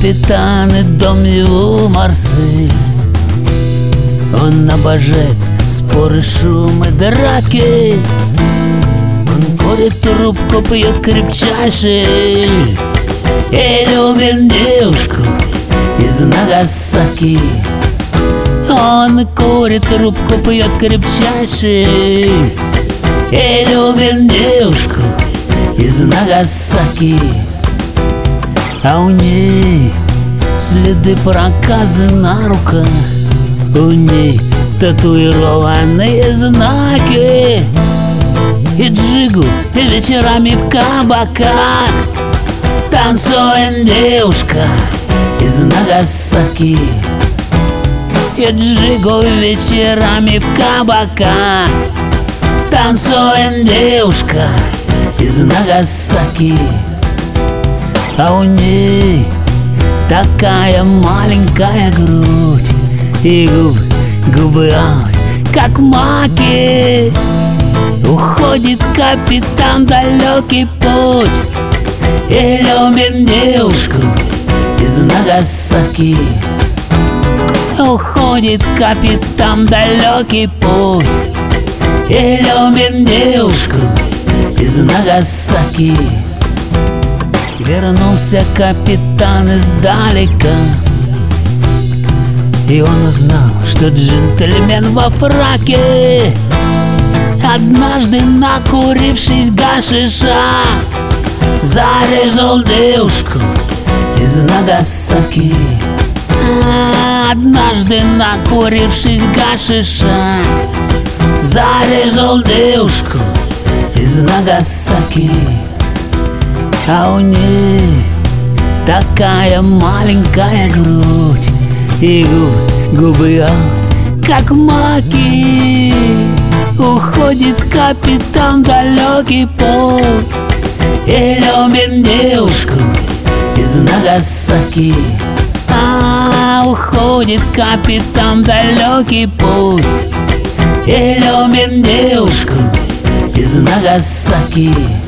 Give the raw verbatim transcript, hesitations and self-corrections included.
капитан, и дом его Марсель. Он обожает споры, шумы, драки. Он курит трубку, пьет крепчайший и любит девушку из Нагасаки. Он курит трубку, пьет крепчайший и любит девушку из Нагасаки. А у ней следы проказы на руках, у ней татуированные знаки. И джигу вечерами в кабаках танцует девушка из Нагасаки. И джигу вечерами в кабаках танцует девушка из Нагасаки. А у ней такая маленькая грудь и губы, губы алые, как маки. Уходит капитан в далекий путь и любит девушку из Нагасаки. Уходит капитан в далекий путь и любит девушку из Нагасаки. Вернулся капитан издалека, и он узнал, что джентльмен во фраке, однажды накурившись гашиша, зарезал девушку из Нагасаки. Однажды накурившись гашиша, зарезал девушку из Нагасаки. А у ней такая маленькая грудь и губы, губы алые, как маки. Уходит капитан в далекий путь и любит девушку из Нагасаки. А, уходит капитан в далекий путь и любит девушку из Нагасаки.